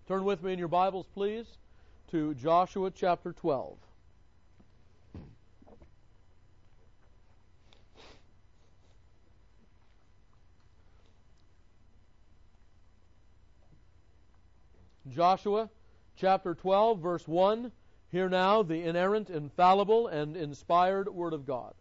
Turn with me in your Bibles, please, to Joshua chapter 12. Joshua chapter 12, verse 1. Hear now the inerrant, infallible, and inspired Word of God.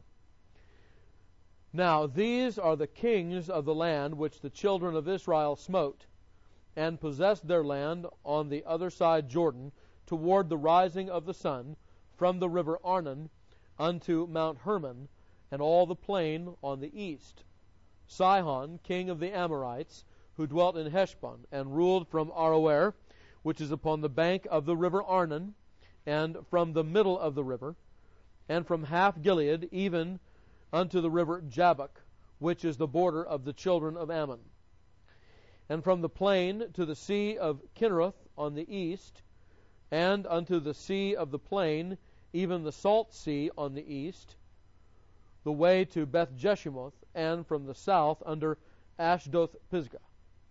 Now these are the kings of the land which the children of Israel smote, and possessed their land on the other side Jordan, toward the rising of the sun, from the river Arnon unto Mount Hermon, and all the plain on the east. Sihon, king of the Amorites, who dwelt in Heshbon, and ruled from Aroer, which is upon the bank of the river Arnon, and from the middle of the river, and from half Gilead even unto the river Jabbok, which is the border of the children of Ammon. And from the plain to the sea of Kinnereth on the east, and unto the sea of the plain, even the salt sea on the east, the way to Beth Jeshimoth, and from the south under Ashdoth Pisgah.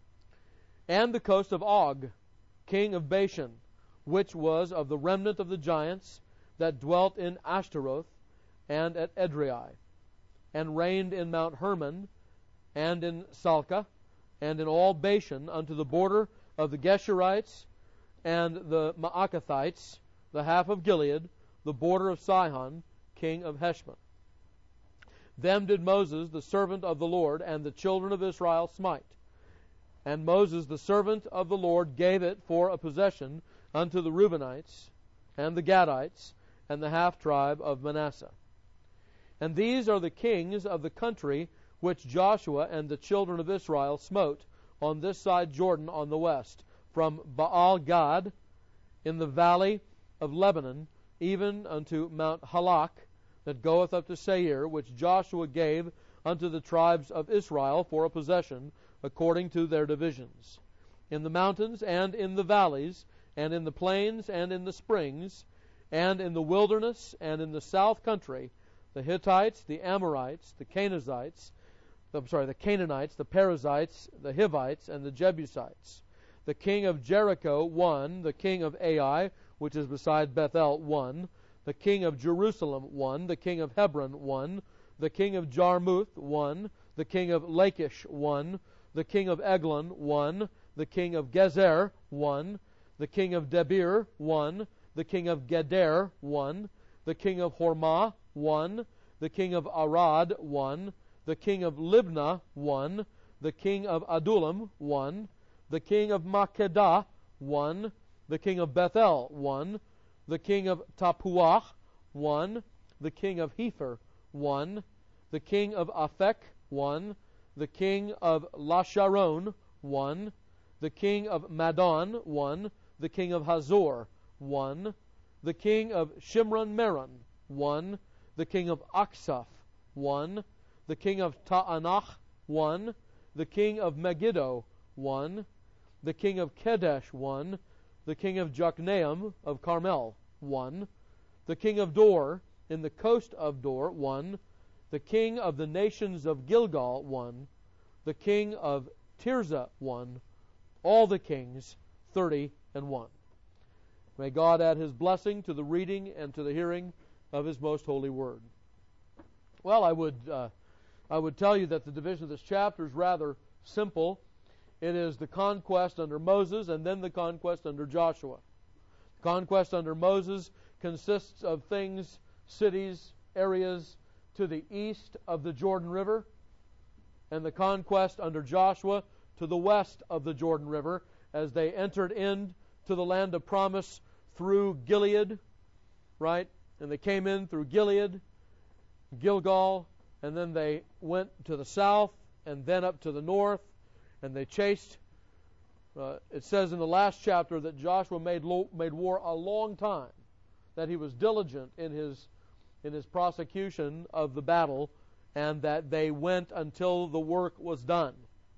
And the coast of Og, king of Bashan, which was of the remnant of the giants that dwelt in Ashtaroth and at Edrei, and reigned in Mount Hermon, and in Salcah, and in all Bashan, unto the border of the Geshurites and the Maacathites, the half of Gilead, the border of Sihon, king of Heshbon. Them did Moses, the servant of the Lord, and the children of Israel smite. And Moses, the servant of the Lord, gave it for a possession unto the Reubenites, and the Gadites, and the half-tribe of Manasseh. And these are the kings of the country which Joshua and the children of Israel smote on this side Jordan on the west, from Baal-Gad in the valley of Lebanon, even unto Mount Halak, that goeth up to Seir, which Joshua gave unto the tribes of Israel for a possession, according to their divisions. In the mountains, and in the valleys, and in the plains, and in the springs, and in the wilderness, and in the south country, the Hittites, the Amorites, the Canaanites, the Perizzites, the Hivites, and the Jebusites. The king of Jericho, 1. The king of Ai, which is beside Bethel, 1. The king of Jerusalem, 1. The king of Hebron, 1. The king of Jarmuth, 1. The king of Lachish, 1. The king of Eglon, 1. The king of Gezer, 1. The king of Debir, 1. The king of Geder, 1. The king of Hormah, 1. The king of Arad, 1. The king of Libnah, 1. The king of Adullam, 1. The king of Makkedah, 1. The king of Bethel, 1. The king of Tappuah, 1. The king of Hepher, 1. The king of Aphek, 1. The king of Lasharon, 1. The king of Madon, 1. The king of Hazor, 1. The king of Shimron-Meron, 1. The king of Aksaph, 1. The king of Ta'anach, 1. The king of Megiddo, 1. The king of Kedesh, 1. The king of Jokneam of Carmel, 1. The king of Dor, in the coast of Dor, 1. The king of the nations of Gilgal, 1. The king of Tirzah, 1. All the kings, 31. May God add His blessing to the reading and to the hearing of His most holy word. Well, I would tell you that the division of this chapter is rather simple. It is the conquest under Moses and then the conquest under Joshua. The conquest under Moses consists of things, cities, areas to the east of the Jordan River, and the conquest under Joshua to the west of the Jordan River as they entered into the land of promise through Gilead, right? And they came in through Gilead, Gilgal, and then they went to the south and then up to the north, and they chased. It says in the last chapter that Joshua made war a long time, that he was diligent in his prosecution of the battle, and that they went until the work was done.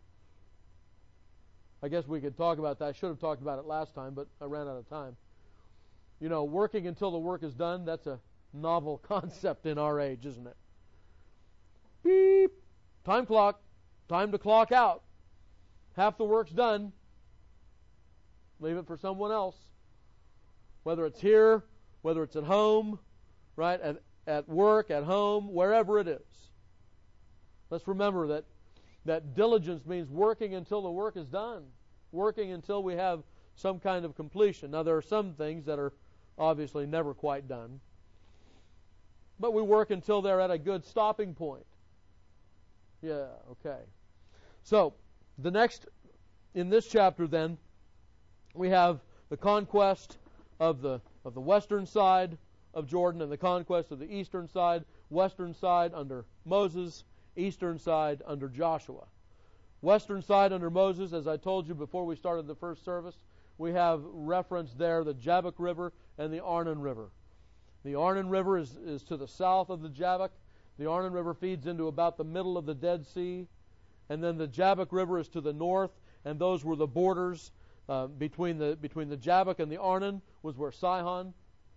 I guess we could talk about that. I should have talked about it last time, but I ran out of time. You know, working until the work is done, that's a novel concept in our age, isn't it? Beep! Time clock. Time to clock out. Half the work's done. Leave it for someone else. Whether it's here, whether it's at home, right? At work, at home, wherever it is. Let's remember that diligence means working until the work is done. Working until we have some kind of completion. Now, there are some things that are obviously never quite done. But we work until they're at a good stopping point. Yeah, okay. So, the next, in this chapter then, we have the conquest of the western side of Jordan and the conquest of the eastern side. Western side under Moses, eastern side under Joshua. Western side under Moses, as I told you before we started the first service, we have reference there the Jabbok River and the Arnon River. The Arnon River is to the south of the Jabbok. The Arnon River feeds into about the middle of the Dead Sea. And then the Jabbok River is to the north, and those were the borders between the Jabbok and the Arnon was where Sihon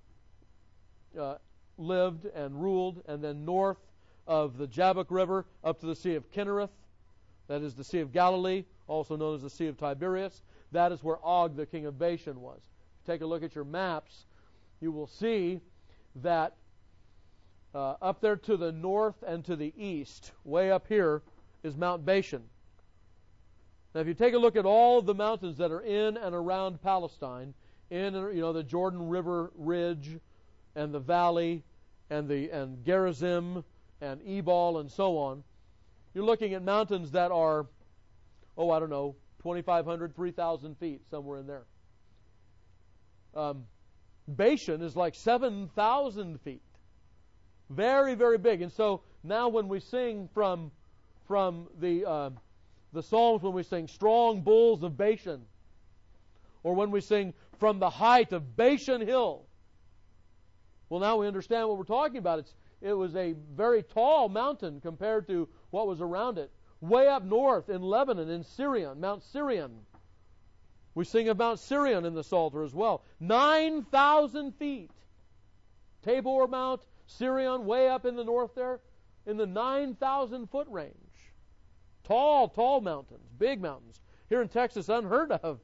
lived and ruled. And then north of the Jabbok River up to the Sea of Kinnereth, that is the Sea of Galilee, also known as the Sea of Tiberias. That is where Og, the king of Bashan, was. Take a look at your maps. You will see that up there to the north and to the east, way up here, is Mount Bashan. Now, if you take a look at all of the mountains that are in and around Palestine, in the Jordan River ridge, and the valley, and Gerizim, and Ebal, and so on, you're looking at mountains that are, 2,500, 3,000 feet, somewhere in there. Bashan is like 7,000 feet. Very, very big. And so now when we sing from the Psalms, when we sing strong bulls of Bashan, or when we sing from the height of Bashan Hill, well, now we understand what we're talking about. It was a very tall mountain compared to what was around it. Way up north in Lebanon, in Sirion, Mount Sirion. We sing of Mount Sirion in the Psalter as well. 9,000 feet. Tabor Mount, Sirion, way up in the north there, in the 9,000 foot range. Tall mountains, big mountains. Here in Texas, unheard of.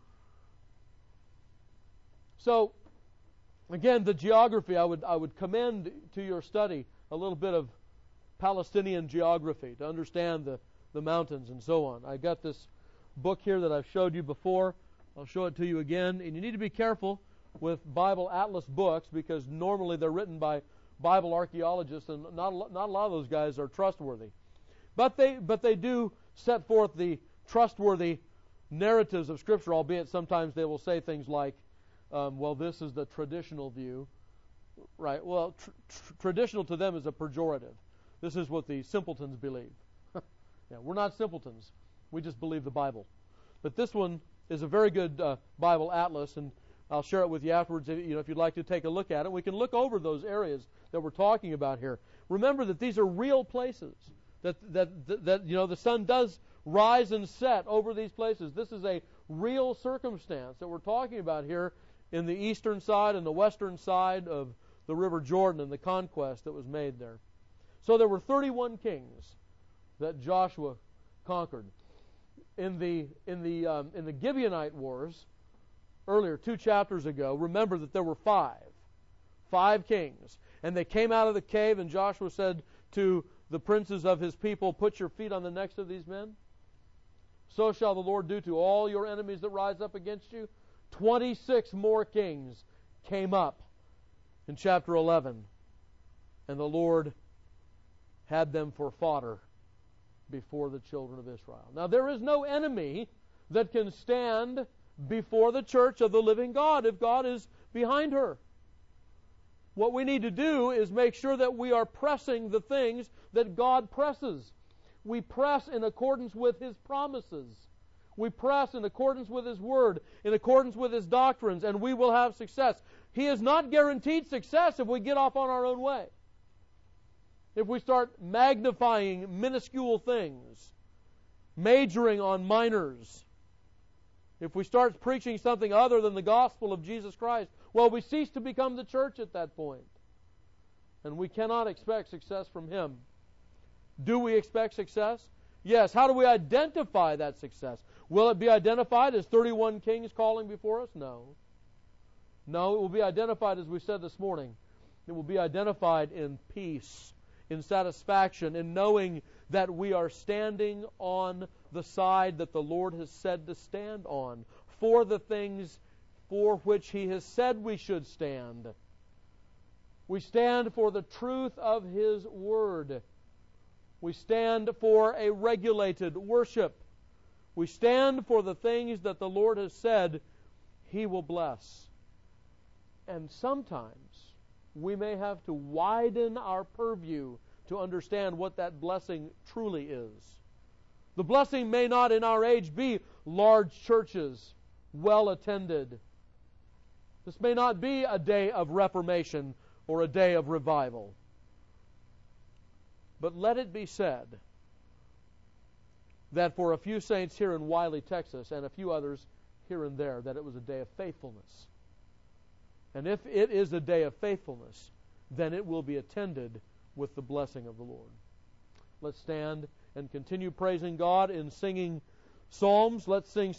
So, again, the geography, I would commend to your study a little bit of Palestinian geography to understand the mountains and so on. I got this book here that I've showed you before. I'll show it to you again. And you need to be careful with Bible Atlas books because normally they're written by Bible archaeologists, and not a lot of those guys are trustworthy. But they do set forth the trustworthy narratives of Scripture, albeit sometimes they will say things like, this is the traditional view. Right, well, traditional to them is a pejorative. This is what the simpletons believe. Yeah, we're not simpletons. We just believe the Bible. But this one is a very good Bible atlas, and I'll share it with you afterwards if you'd like to take a look at it. We can look over those areas that we're talking about here. Remember that these are real places, that the sun does rise and set over these places. This is a real circumstance that we're talking about here in the eastern side and the western side of the River Jordan and the conquest that was made there. So there were 31 kings that Joshua conquered. In the Gibeonite wars, earlier, 2 chapters ago, remember that there were 5 kings. And they came out of the cave, and Joshua said to the princes of his people, "Put your feet on the necks of these men. So shall the Lord do to all your enemies that rise up against you." 26 more kings came up in chapter 11. And the Lord had them for fodder before the children of Israel. Now, there is no enemy that can stand before the church of the living God if God is behind her. What we need to do is make sure that we are pressing the things that God presses. We press in accordance with His promises. We press in accordance with His Word, in accordance with His doctrines, and we will have success. He is not guaranteed success if we get off on our own way. If we start magnifying minuscule things, majoring on minors, if we start preaching something other than the gospel of Jesus Christ, well, we cease to become the church at that point. And we cannot expect success from Him. Do we expect success? Yes. How do we identify that success? Will it be identified as 31 kings calling before us? No. No, it will be identified, as we said this morning, it will be identified in peace, in satisfaction, in knowing that we are standing on the side that the Lord has said to stand on, for the things for which He has said we should stand. We stand for the truth of His Word. We stand for a regulated worship. We stand for the things that the Lord has said He will bless. And sometimes we may have to widen our purview to understand what that blessing truly is. The blessing may not in our age be large churches, well attended. This may not be a day of reformation or a day of revival. But let it be said that for a few saints here in Wiley, Texas, and a few others here and there, that it was a day of faithfulness. And if it is a day of faithfulness, then it will be attended with the blessing of the Lord. Let's stand and continue praising God in singing psalms. Let's sing